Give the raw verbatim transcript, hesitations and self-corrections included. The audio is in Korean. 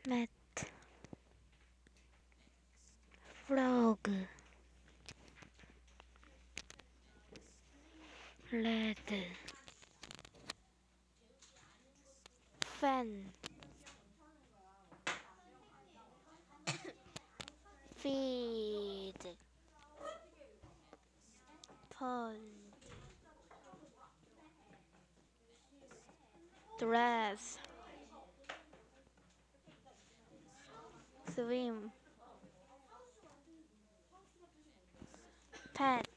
맷, 프로그, 레드, 팬, 피드, 펀, 드레스, 스윙, 팻,